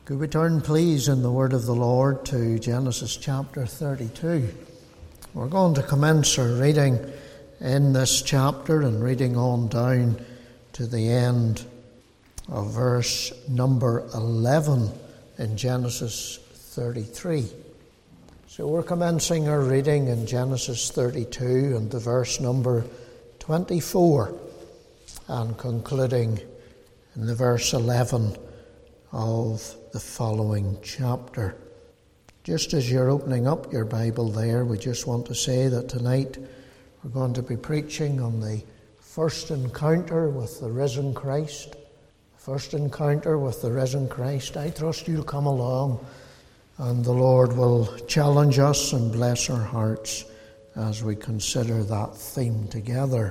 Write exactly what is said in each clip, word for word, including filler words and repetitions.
Could we turn, please, in the word of the Lord to Genesis chapter thirty-two. We're going to commence our reading in this chapter and reading on down to the end of verse number eleven in Genesis thirty-three. So we're commencing our reading in Genesis thirty-two and the verse number twenty-four and concluding in the verse eleven of the following chapter. Just as you're opening up your Bible there, we just want to say that tonight we're going to be preaching on the first encounter with the risen Christ. The first encounter with the risen Christ. I trust you'll come along and the Lord will challenge us and bless our hearts as we consider that theme together.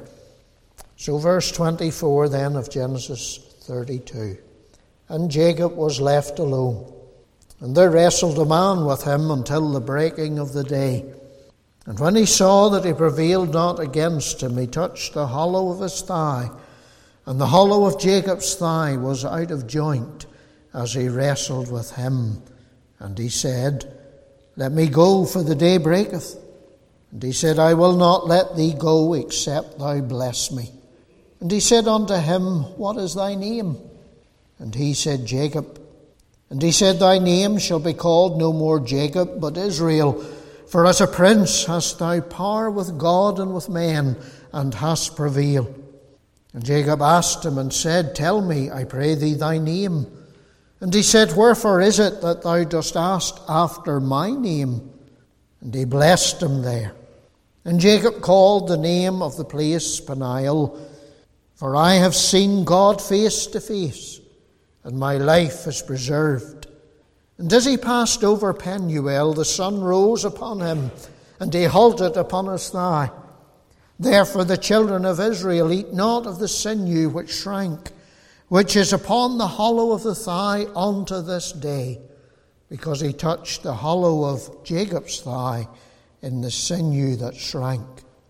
So verse twenty-four then of Genesis thirty-two. And Jacob was left alone, and there wrestled a man with him until the breaking of the day. And when he saw that he prevailed not against him, he touched the hollow of his thigh, and the hollow of Jacob's thigh was out of joint as he wrestled with him. And he said, Let me go, for the day breaketh. And he said, I will not let thee go, except thou bless me. And he said unto him, What is thy name? And he said, Jacob. And he said, Thy name shall be called no more Jacob, but Israel. For as a prince hast thou power with God and with men, and hast prevailed. And Jacob asked him and said, Tell me, I pray thee, thy name. And he said, Wherefore is it that thou dost ask after my name? And he blessed him there. And Jacob called the name of the place Peniel, for I have seen God face to face, and my life is preserved. And as he passed over Penuel, the sun rose upon him, and he halted upon his thigh. Therefore the children of Israel eat not of the sinew which shrank, which is upon the hollow of the thigh unto this day, because he touched the hollow of Jacob's thigh in the sinew that shrank.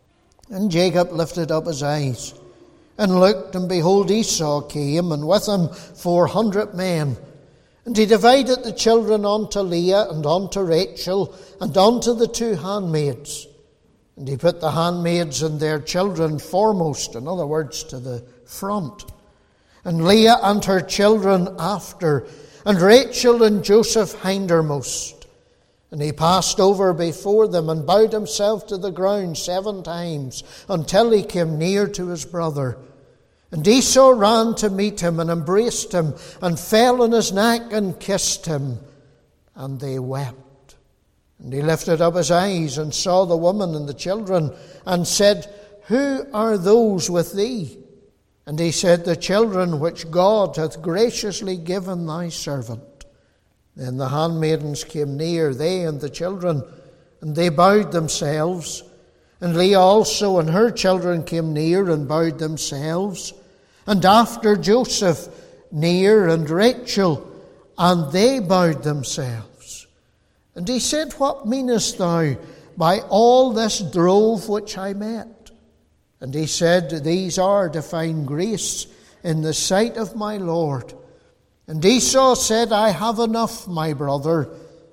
And Jacob lifted up his eyes, and looked, and behold, Esau came, and with him four hundred men. And he divided the children unto Leah, and unto Rachel, and unto the two handmaids. And he put the handmaids and their children foremost, in other words, to the front. And Leah and her children after, and Rachel and Joseph hindermost. And he passed over before them, and bowed himself to the ground seven times, until he came near to his brother. And Esau ran to meet him, and embraced him, and fell on his neck, and kissed him. And they wept. And he lifted up his eyes, and saw the woman and the children, and said, Who are those with thee? And he said, The children which God hath graciously given thy servant. Then the handmaidens came near, they and the children, and they bowed themselves. And Leah also and her children came near and bowed themselves. And after Joseph near, and Rachel, and they bowed themselves. And he said, What meanest thou by all this drove which I met? And he said, These are to find grace in the sight of my Lord. And Esau said, I have enough, my brother.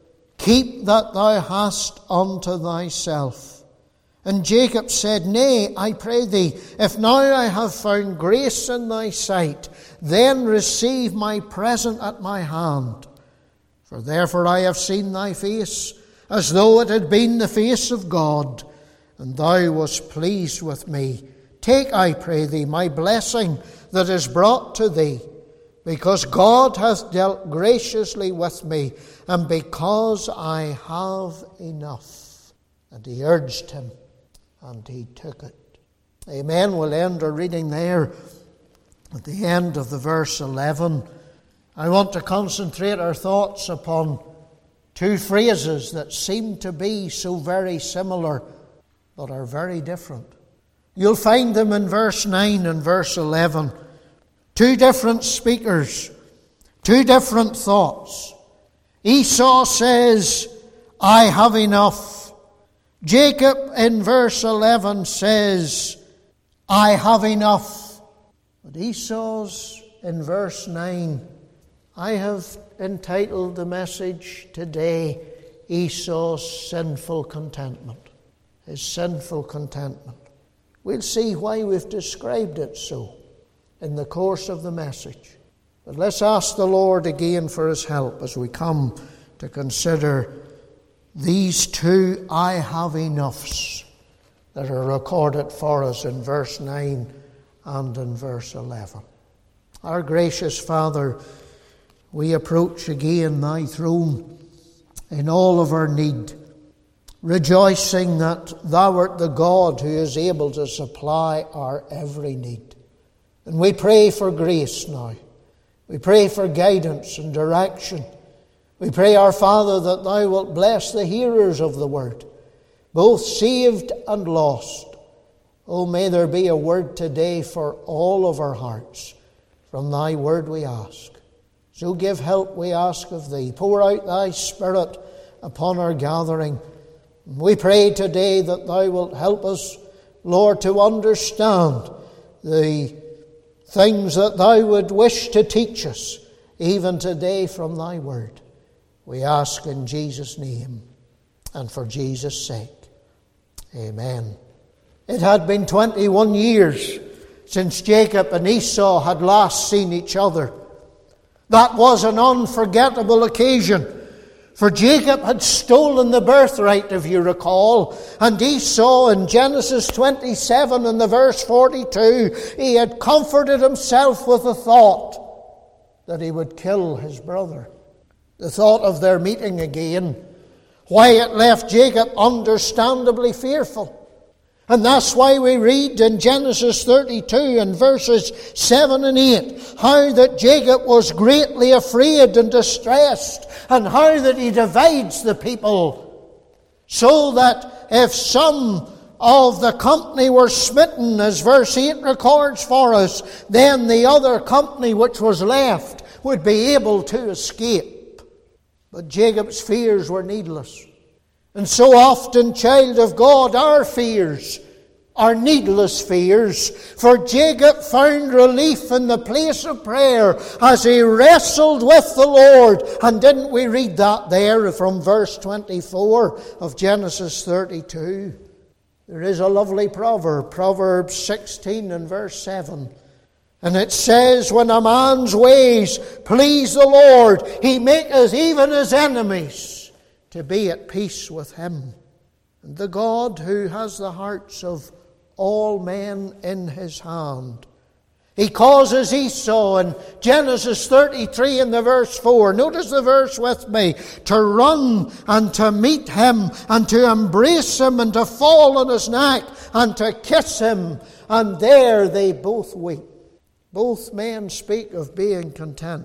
Keep that thou hast unto thyself. And Jacob said, Nay, I pray thee, if now I have found grace in thy sight, then receive my present at my hand. For therefore I have seen thy face, as though it had been the face of God, and thou wast pleased with me. Take, I pray thee, my blessing that is brought to thee, because God hath dealt graciously with me, and because I have enough. And he urged him, and he took it. Amen. We'll end our reading there at the end of the verse eleven. I want to concentrate our thoughts upon two phrases that seem to be so very similar, but are very different. You'll find them in verse nine and verse eleven. Two different speakers, two different thoughts. Esau says, I have enough. Jacob in verse eleven says, I have enough. But Esau's in verse nine, I have entitled the message today, Esau's Sinful Contentment. His sinful contentment. We'll see why we've described it so in the course of the message. But let's ask the Lord again for His help as we come to consider these two I have enoughs that are recorded for us in verse nine and in verse eleven. Our gracious Father, we approach again Thy throne in all of our need, rejoicing that Thou art the God who is able to supply our every need. And we pray for grace now. We pray for guidance and direction. We pray, our Father, that Thou wilt bless the hearers of the word, both saved and lost. Oh, may there be a word today for all of our hearts. From Thy word we ask. So give help, we ask of Thee. Pour out Thy Spirit upon our gathering. We pray today that Thou wilt help us, Lord, to understand the things that Thou would wish to teach us, even today from Thy word. We ask in Jesus' name and for Jesus' sake. Amen. It had been twenty-one years since Jacob and Esau had last seen each other. That was an unforgettable occasion. For Jacob had stolen the birthright, if you recall, and Esau in Genesis twenty-seven and the verse forty-two, he had comforted himself with the thought that he would kill his brother. The thought of their meeting again, why it left Jacob understandably fearful. And that's why we read in Genesis thirty-two and verses seven and eight, how that Jacob was greatly afraid and distressed, and how that he divides the people, so that if some of the company were smitten, as verse eight records for us, then the other company which was left would be able to escape. But Jacob's fears were needless. And so often, child of God, our fears are needless fears. For Jacob found relief in the place of prayer as he wrestled with the Lord. And didn't we read that there from verse twenty-four of Genesis thirty-two? There is a lovely proverb, Proverbs sixteen and verse seven. And it says, when a man's ways please the Lord, he maketh even his enemies to be at peace with him. And the God who has the hearts of all men in his hand. He causes Esau in Genesis thirty-three in the verse four, notice the verse with me, to run and to meet him and to embrace him and to fall on his neck and to kiss him. And there they both weep. Both men speak of being content.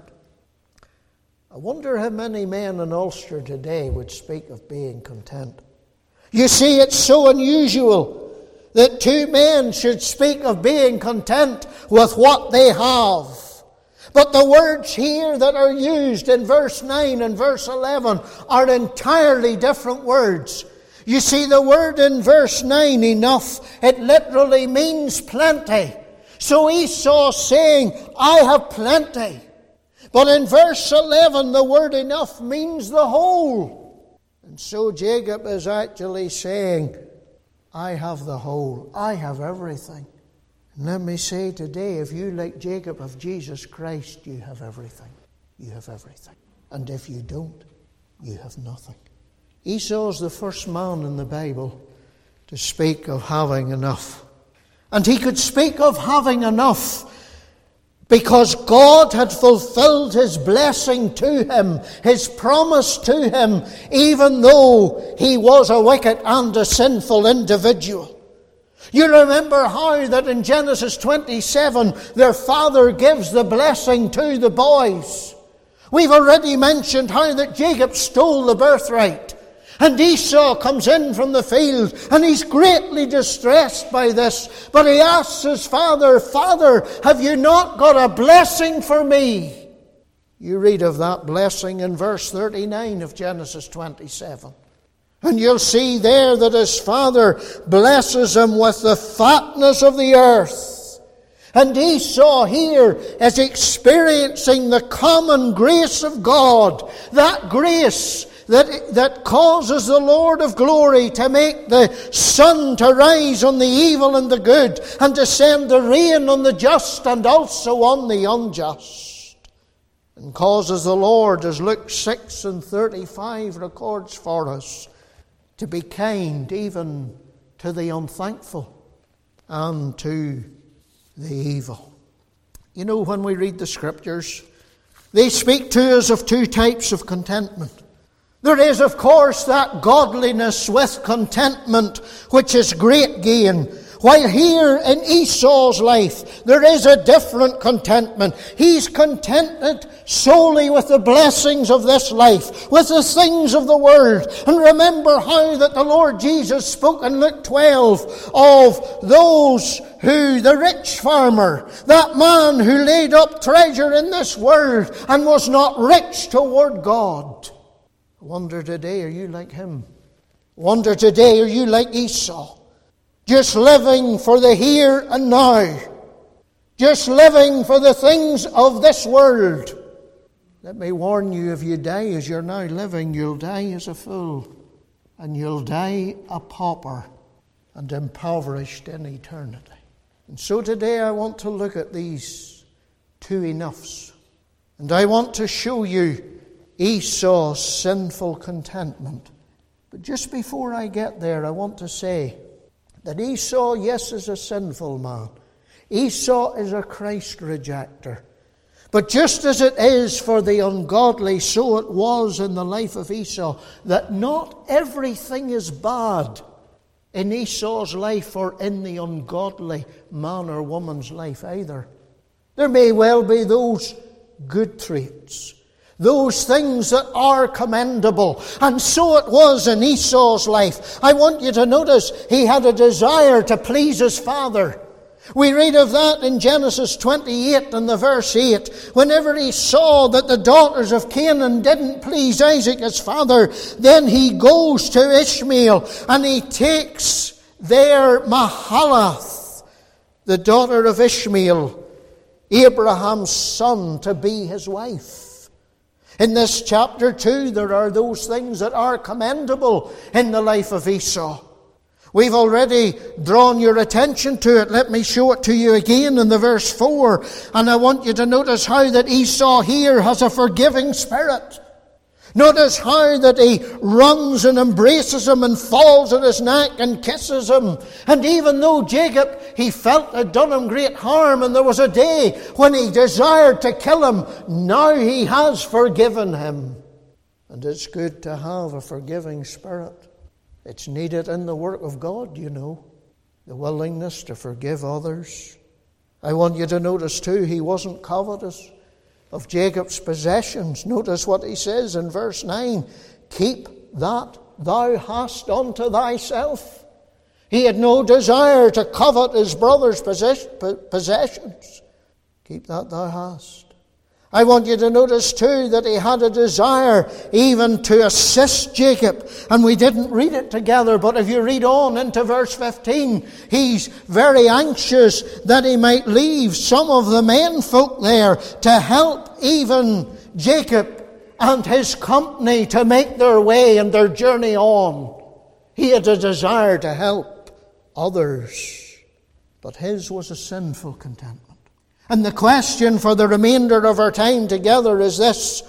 I wonder how many men in Ulster today would speak of being content. You see, it's so unusual that two men should speak of being content with what they have. But the words here that are used in verse nine and verse eleven are entirely different words. You see, the word in verse nine, enough, it literally means plenty. So Esau's saying, I have plenty. But in verse eleven, the word enough means the whole. And so Jacob is actually saying, I have the whole. I have everything. And let me say today, if you, like Jacob, have Jesus Christ, you have everything. You have everything. And if you don't, you have nothing. Esau's the first man in the Bible to speak of having enough. And he could speak of having enough because God had fulfilled His blessing to him, His promise to him, even though he was a wicked and a sinful individual. You remember how that in Genesis twenty-seven, their father gives the blessing to the boys. We've already mentioned how that Jacob stole the birthright. And Esau comes in from the field, and he's greatly distressed by this. But he asks his father, Father, have you not got a blessing for me? You read of that blessing in verse thirty-nine of Genesis twenty-seven. And you'll see there that his father blesses him with the fatness of the earth, And Esau here is experiencing the common grace of God, that grace that, that causes the Lord of glory to make the sun to rise on the evil and the good, and to send the rain on the just and also on the unjust. And causes the Lord, as Luke six and thirty-five records for us, to be kind even to the unthankful and to the evil. You know, when we read the Scriptures, they speak to us of two types of contentment. There is, of course, that godliness with contentment, which is great gain. While here in Esau's life, there is a different contentment. He's contented solely with the blessings of this life, with the things of the world. And remember how that the Lord Jesus spoke in Luke twelve of those who, the rich farmer, that man who laid up treasure in this world and was not rich toward God. I wonder today, are you like him? I wonder today, are you like Esau? Just living for the here and now. Just living for the things of this world. Let me warn you, if you die as you're now living, you'll die as a fool. And you'll die a pauper and impoverished in eternity. And so today I want to look at these two enoughs. And I want to show you Esau's sinful contentment. But just before I get there, I want to say that Esau, yes, is a sinful man. Esau is a Christ rejecter. But just as it is for the ungodly, so it was in the life of Esau, that not everything is bad in Esau's life or in the ungodly man or woman's life either. There may well be those good traits, those things that are commendable. And so it was in Esau's life. I want you to notice he had a desire to please his father. We read of that in Genesis twenty-eight and the verse eight. Whenever he saw that the daughters of Canaan didn't please Isaac his father, then he goes to Ishmael and he takes there Mahalath, the daughter of Ishmael, Abraham's son, to be his wife. In this chapter too, there are those things that are commendable in the life of Esau. We've already drawn your attention to it. Let me show it to you again in the verse four. And I want you to notice how that Esau here has a forgiving spirit. Notice how that he runs and embraces him and falls at his neck and kisses him. And even though Jacob, he felt had done him great harm, and there was a day when he desired to kill him, now he has forgiven him. And it's good to have a forgiving spirit. It's needed in the work of God, you know. The willingness to forgive others. I want you to notice too, he wasn't covetous of Jacob's possessions. Notice what he says in verse nine. Keep that thou hast unto thyself. He had no desire to covet his brother's possessions. Keep that thou hast. I want you to notice too that he had a desire even to assist Jacob. And we didn't read it together, but if you read on into verse fifteen, he's very anxious that he might leave some of the men folk there to help even Jacob and his company to make their way and their journey on. He had a desire to help others, but his was a sinful contentment. And the question for the remainder of our time together is this: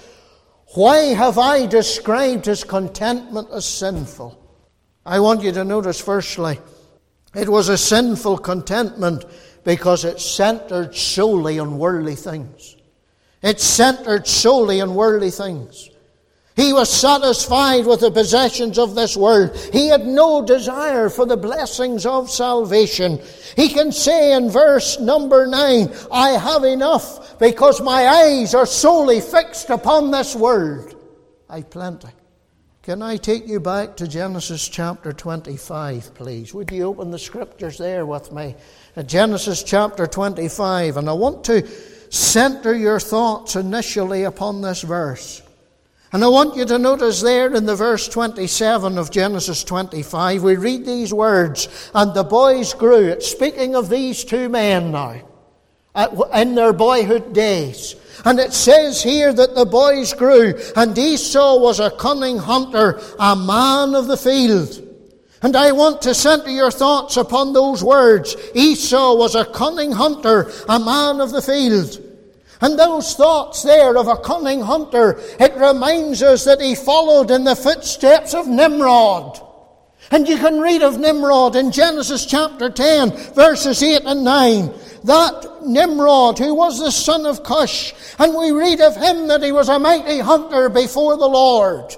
why have I described his contentment as sinful? I want you to notice firstly, it was a sinful contentment because it centered solely on worldly things. It centered solely on worldly things. He was satisfied with the possessions of this world. He had no desire for the blessings of salvation. He can say in verse number nine, I have enough because my eyes are solely fixed upon this world. I've plenty. Can I take you back to Genesis chapter twenty-five, please? Would you open the scriptures there with me? At Genesis chapter twenty-five. And I want to center your thoughts initially upon this verse. And I want you to notice there in the verse twenty-seven of Genesis twenty-five, we read these words, and the boys grew. It's speaking of these two men now. in their boyhood days. And it says here that the boys grew, and Esau was a cunning hunter, a man of the field. And I want to center your thoughts upon those words. Esau was a cunning hunter, a man of the field. And those thoughts there of a cunning hunter, it reminds us that he followed in the footsteps of Nimrod. And you can read of Nimrod in Genesis chapter ten, verses eight and nine. That Nimrod, who was the son of Cush, and we read of him that he was a mighty hunter before the Lord.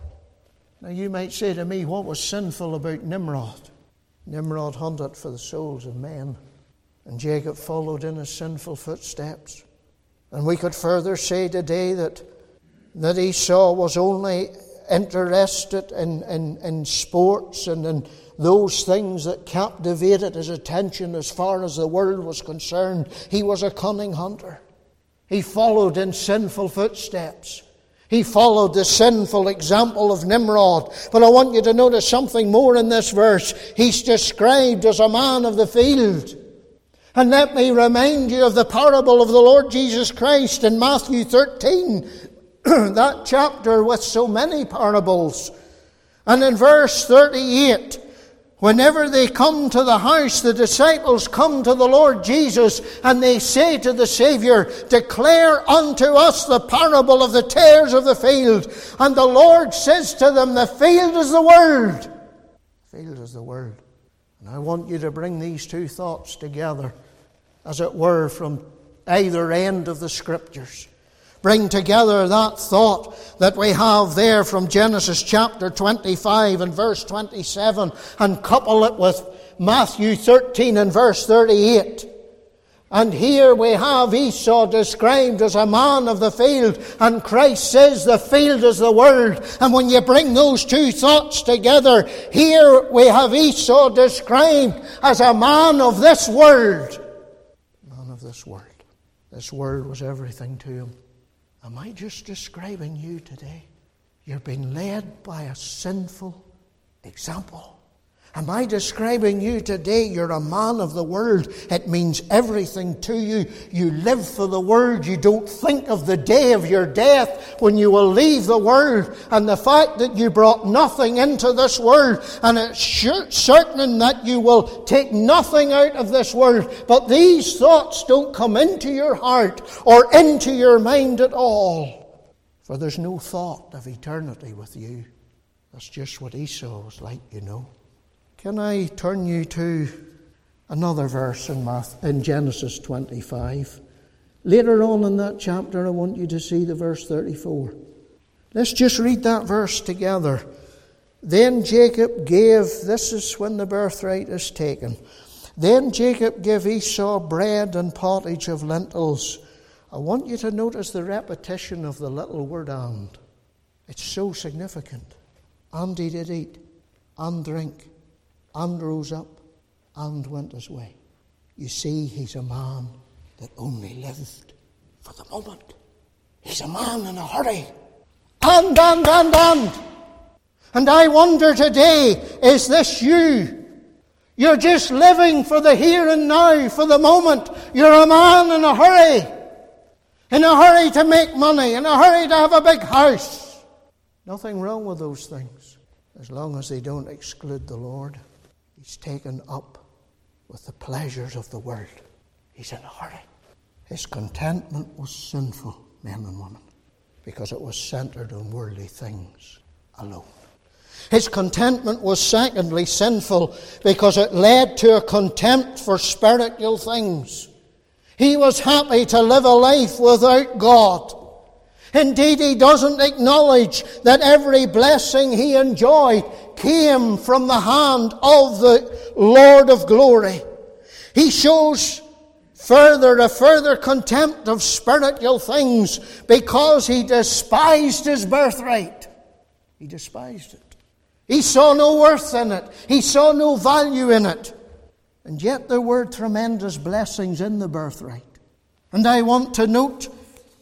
Now you might say to me, what was sinful about Nimrod? Nimrod hunted for the souls of men, and Jacob followed in his sinful footsteps. And we could further say today that, that Esau was only interested in, in, in sports and in those things that captivated his attention as far as the world was concerned. He was a cunning hunter. He followed in sinful footsteps. He followed the sinful example of Nimrod. But I want you to notice something more in this verse. He's described as a man of the field. And let me remind you of the parable of the Lord Jesus Christ in Matthew thirteen. That chapter with so many parables. And in verse thirty-eight, whenever they come to the house, the disciples come to the Lord Jesus and they say to the Savior, declare unto us the parable of the tares of the field. And the Lord says to them, the field is the world. The field is the world. And I want you to bring these two thoughts together, as it were, from either end of the Scriptures. Bring together that thought that we have there from Genesis chapter twenty-five and verse twenty-seven, and couple it with Matthew thirteen and verse thirty-eight. And here we have Esau described as a man of the field, and Christ says the field is the world. And when you bring those two thoughts together, here we have Esau described as a man of this world. Man of this world. This world was everything to him. Am I just describing you today? You're being led by a sinful example. Am I describing you today? You're a man of the world. It means everything to you. You live for the world. You don't think of the day of your death when you will leave the world, and the fact that you brought nothing into this world, and it's certain that you will take nothing out of this world. But these thoughts don't come into your heart or into your mind at all, for there's no thought of eternity with you. That's just what Esau was like, you know. Can I turn you to another verse in, Math, in Genesis twenty-five? Later on in that chapter, I want you to see the verse thirty-four. Let's just read that verse together. Then Jacob gave, this is when the birthright is taken. Then Jacob gave Esau bread and pottage of lentils. I want you to notice the repetition of the little word and. It's so significant. And he did eat and drink, and rose up, and went his way. You see, he's a man that only lived for the moment. He's a man in a hurry. And, and, and, and. And I wonder today, is this you? You're just living for the here and now, for the moment. You're a man in a hurry. In a hurry to make money, in a hurry to have a big house. Nothing wrong with those things, as long as they don't exclude the Lord. He's taken up with the pleasures of the world. He's in a hurry. His contentment was sinful, men and women, because it was centered on worldly things alone. His contentment was secondly sinful because it led to a contempt for spiritual things. He was happy to live a life without God. Indeed, he doesn't acknowledge that every blessing he enjoyed came from the hand of the Lord of glory. He shows further a further contempt of spiritual things because he despised his birthright. He despised it. He saw no worth in it. He saw no value in it. And yet there were tremendous blessings in the birthright. And I want to note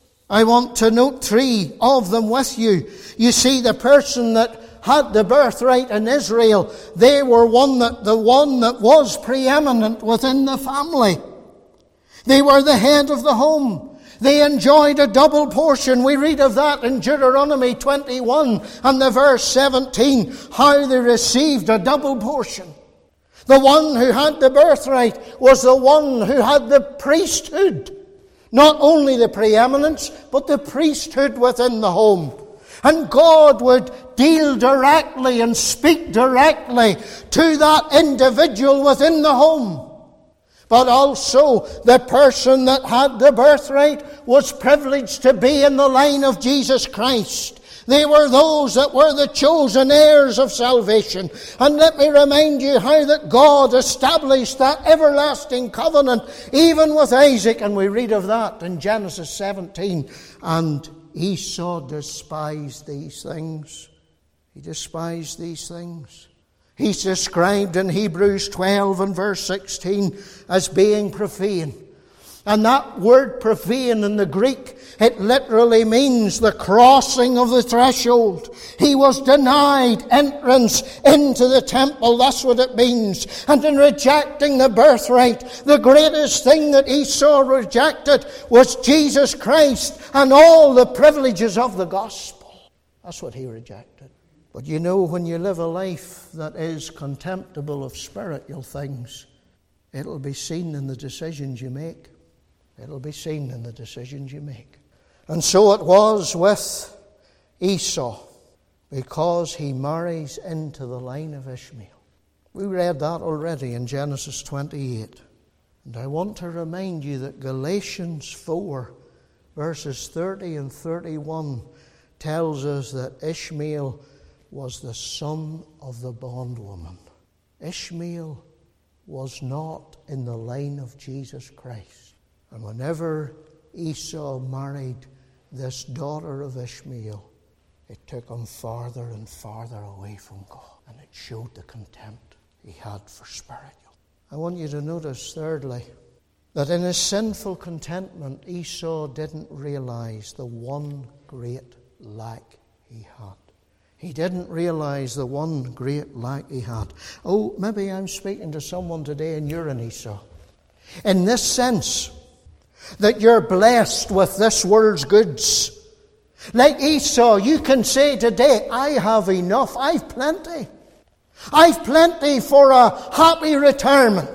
I want to note three of them with you. You see, the person that had the birthright in Israel, they were one that the one that was preeminent within the family. They were the head of the home. They enjoyed a double portion. We read of that in Deuteronomy twenty-one and the verse seventeen, how they received a double portion. The one who had the birthright was the one who had the priesthood. Not only the preeminence, but the priesthood within the home. And God would deal directly and speak directly to that individual within the home. But also the person that had the birthright was privileged to be in the line of Jesus Christ. They were those that were the chosen heirs of salvation. And let me remind you how that God established that everlasting covenant even with Isaac. And we read of that in Genesis seventeen. And Esau despised these things. He despised these things. He's described in Hebrews twelve and verse sixteen as being profane. And that word profane in the Greek, it literally means the crossing of the threshold. He was denied entrance into the temple. That's what it means. And in rejecting the birthright, the greatest thing that Esau rejected was Jesus Christ and all the privileges of the gospel. That's what he rejected. But you know, when you live a life that is contemptible of spiritual things, it'll be seen in the decisions you make. It'll be seen in the decisions you make. And so it was with Esau, because he marries into the line of Ishmael. We read that already in Genesis twenty-eight. And I want to remind you that Galatians four, verses thirty and thirty-one, tells us that Ishmael was the son of the bondwoman. Ishmael was not in the line of Jesus Christ. And whenever Esau married this daughter of Ishmael, it took him farther and farther away from God. And it showed the contempt he had for spiritual. I want you to notice, thirdly, that in his sinful contentment, Esau didn't realize the one great lack he had. He didn't realize the one great lack he had. Oh, maybe I'm speaking to someone today and you're an Esau. In this sense, that you're blessed with this world's goods. Like Esau, you can say today, I have enough, I've plenty. I've plenty for a happy retirement.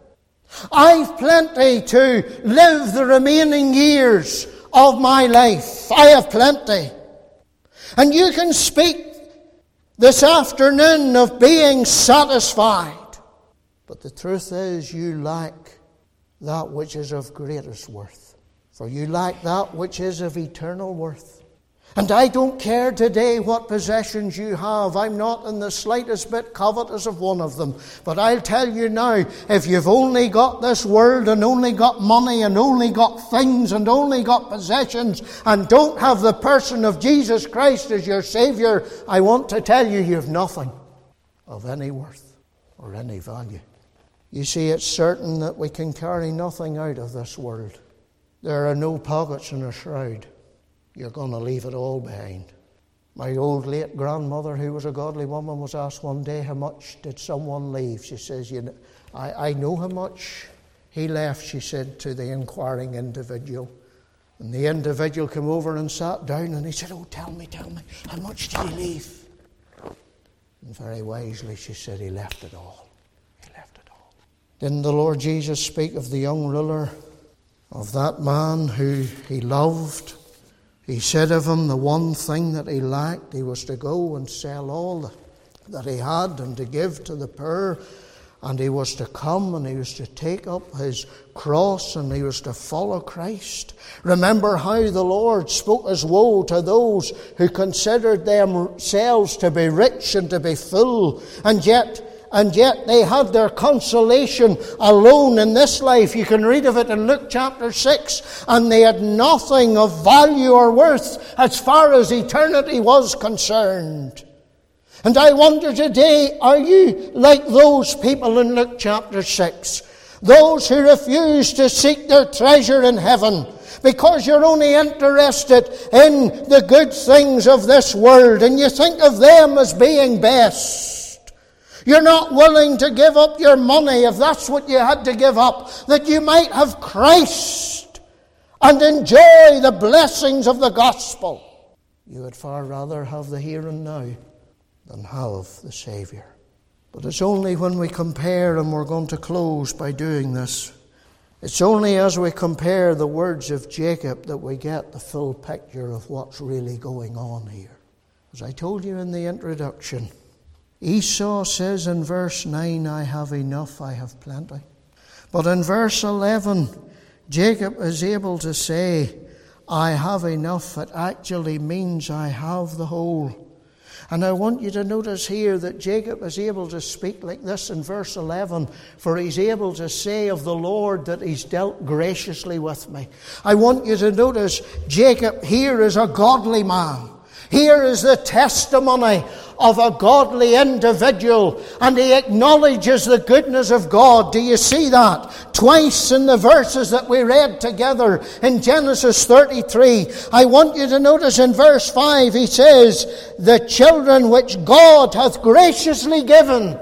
I've plenty to live the remaining years of my life. I have plenty. And you can speak this afternoon of being satisfied. But the truth is, you lack that which is of greatest worth. For you lack that which is of eternal worth. And I don't care today what possessions you have. I'm not in the slightest bit covetous of one of them. But I'll tell you now, if you've only got this world and only got money and only got things and only got possessions and don't have the person of Jesus Christ as your Savior, I want to tell you, you've nothing of any worth or any value. You see, it's certain that we can carry nothing out of this world. There are no pockets in a shroud. You're going to leave it all behind. My old late grandmother, who was a godly woman, was asked one day, how much did someone leave? She says, you know, I, I know how much he left, she said to the inquiring individual. And the individual came over and sat down and he said, oh, tell me, tell me, how much did he leave? And very wisely she said, he left it all. Didn't the Lord Jesus speak of the young ruler, of that man who he loved? He said of him the one thing that he lacked, he was to go and sell all that he had and to give to the poor. And he was to come and he was to take up his cross and he was to follow Christ. Remember how the Lord spoke as woe to those who considered themselves to be rich and to be full, and yet And yet they had their consolation alone in this life. You can read of it in Luke chapter six. And they had nothing of value or worth as far as eternity was concerned. And I wonder today, are you like those people in Luke chapter six? Those who refuse to seek their treasure in heaven because you're only interested in the good things of this world and you think of them as being best. You're not willing to give up your money, if that's what you had to give up, that you might have Christ and enjoy the blessings of the gospel. You would far rather have the here and now than have the Saviour. But it's only when we compare, and we're going to close by doing this, it's only as we compare the words of Jacob that we get the full picture of what's really going on here. As I told you in the introduction, Esau says in verse nine, I have enough, I have plenty. But in verse eleven, Jacob is able to say, I have enough. It actually means I have the whole. And I want you to notice here that Jacob is able to speak like this in verse eleven, for he's able to say of the Lord that he's dealt graciously with me. I want you to notice Jacob here is a godly man. Here is the testimony of a godly individual, and he acknowledges the goodness of God. Do you see that? Twice in the verses that we read together in Genesis thirty-three. I want you to notice in verse five, he says, the children which God hath graciously given.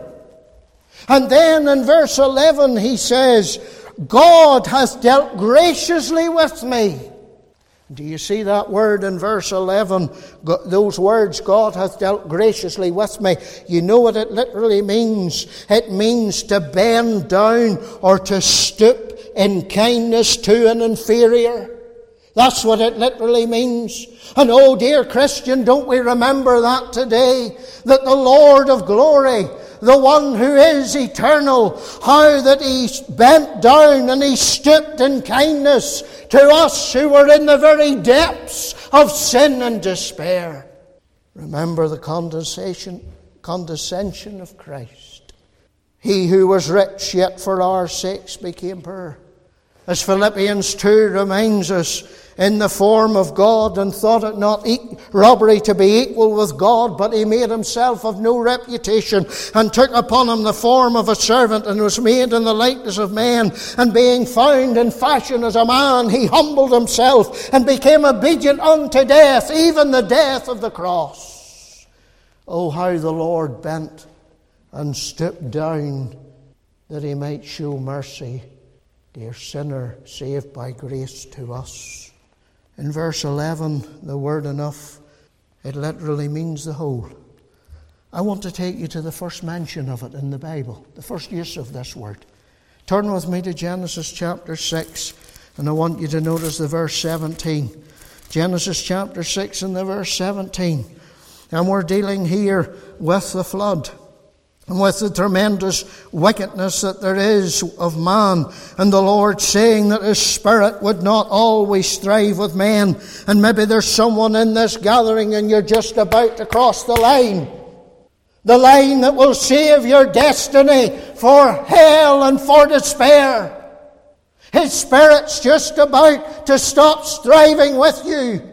And then in verse eleven, he says, God hath dealt graciously with me. Do you see that word in verse eleven? Those words, God hath dealt graciously with me. You know what it literally means? It means to bend down or to stoop in kindness to an inferior. That's what it literally means. And oh dear Christian, don't we remember that today? That the Lord of glory, the one who is eternal, how that he bent down and he stooped in kindness to us who were in the very depths of sin and despair. Remember the condescension, condescension of Christ. He who was rich, yet for our sakes became poor. As Philippians two reminds us, in the form of God, and thought it not e- robbery to be equal with God, but he made himself of no reputation, and took upon him the form of a servant, and was made in the likeness of men. And being found in fashion as a man, he humbled himself, and became obedient unto death, even the death of the cross. Oh, how the Lord bent and stooped down, that he might show mercy, dear sinner, saved by grace to us. In verse eleven, the word enough, it literally means the whole. I want to take you to the first mention of it in the Bible, the first use of this word. Turn with me to Genesis chapter six, and I want you to notice the verse seventeen. Genesis chapter six and the verse seventeen. And we're dealing here with the flood, and with the tremendous wickedness that there is of man, and the Lord saying that his Spirit would not always strive with men. And maybe there's someone in this gathering and you're just about to cross the line. The line that will save your destiny for hell and for despair. His Spirit's just about to stop striving with you.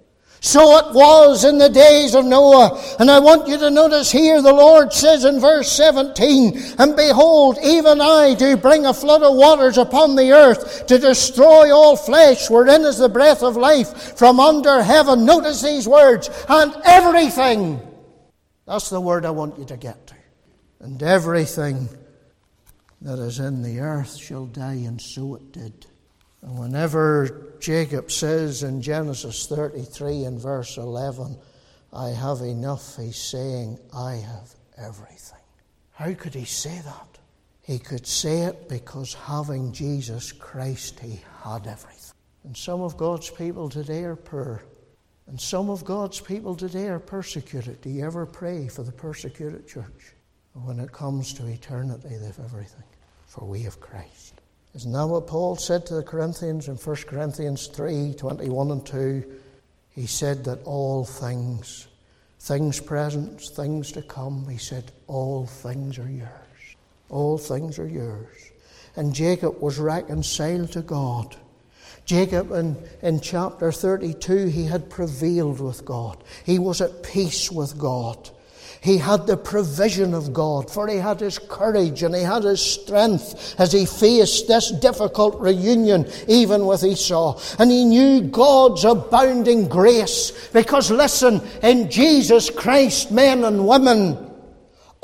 So it was in the days of Noah. And I want you to notice here the Lord says in verse seventeen, and behold, even I do bring a flood of waters upon the earth to destroy all flesh, wherein is the breath of life from under heaven. Notice these words, and everything. That's the word I want you to get to. And everything that is in the earth shall die, and so it did. And whenever Jacob says in Genesis thirty-three and verse eleven, I have enough, he's saying, I have everything. How could he say that? He could say it because having Jesus Christ, he had everything. And some of God's people today are poor. And some of God's people today are persecuted. Do you ever pray for the persecuted church? When it comes to eternity, they've everything. For we have Christ. Isn't that what Paul said to the Corinthians in First Corinthians three, twenty-one and two? He said that all things, things present, things to come, he said, all things are yours. All things are yours. And Jacob was reconciled to God. Jacob in, in chapter thirty-two, he had prevailed with God. He was at peace with God. He had the provision of God, for he had his courage and he had his strength as he faced this difficult reunion even with Esau. And he knew God's abounding grace, because listen, in Jesus Christ, men and women,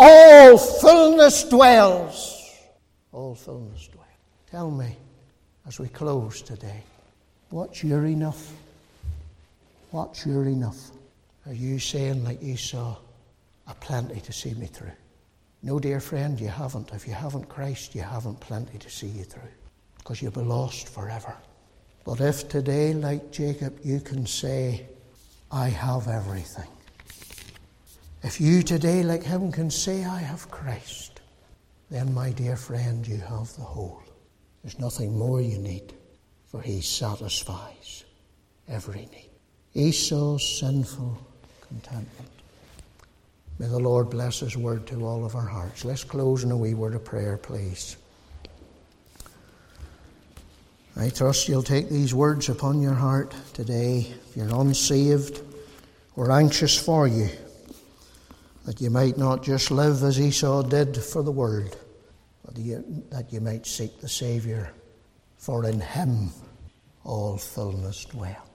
all fullness dwells. All fullness dwells. Tell me, as we close today, what's your enough? What's your enough? Are you saying like Esau, a plenty to see me through? No, dear friend, you haven't. If you haven't Christ, you haven't plenty to see you through, because you'll be lost forever. But if today, like Jacob, you can say, I have everything. If you today, like him, can say, I have Christ, then, my dear friend, you have the whole. There's nothing more you need, for he satisfies every need. Esau's sinful contentment. May the Lord bless his word to all of our hearts. Let's close in a wee word of prayer, please. I trust you'll take these words upon your heart today. If you're unsaved, we're anxious for you, that you might not just live as Esau did for the world, but that you might seek the Saviour, for in him all fullness dwells.